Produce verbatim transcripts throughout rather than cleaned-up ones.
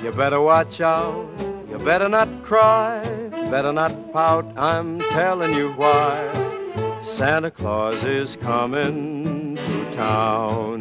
You better watch out, you better not cry, better not pout, I'm telling you why. Santa Claus is coming to town.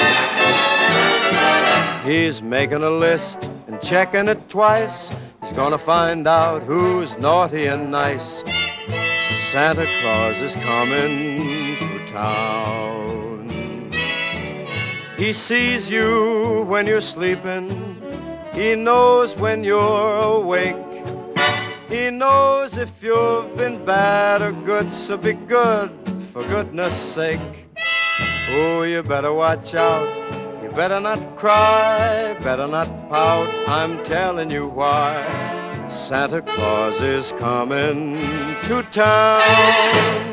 He's making a list and checking it twice. He's gonna find out who's naughty and nice. Santa Claus is coming to town. He sees you when you're sleeping. He knows when you're awake. He knows if you've been bad or good, so be good, for goodness sake. Oh, you better watch out. You better not cry, better not pout, I'm telling you why. Santa Claus is coming to town.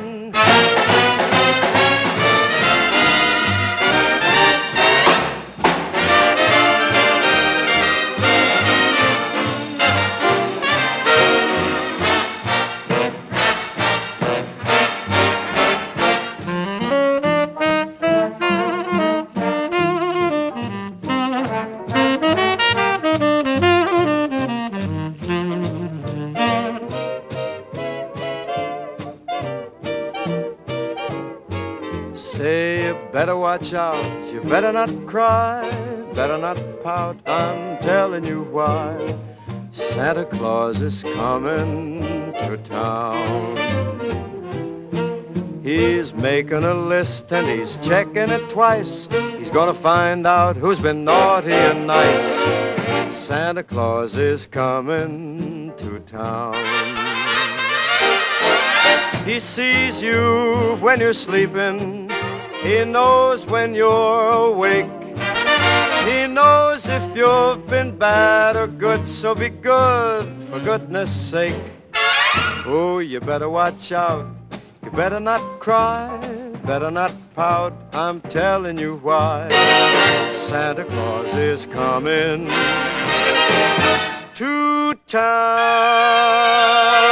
Say you better watch out, you better not cry, better not pout, I'm telling you why. Santa Claus is coming to town. He's making a list and he's checking it twice. He's gonna find out who's been naughty and nice. Santa Claus is coming to town. He sees you when you're sleeping. He knows when you're awake. He knows if you've been bad or good, so be good, for goodness sake. Oh, you better watch out. You better not cry, better not pout, I'm telling you why. Santa Claus is coming to town.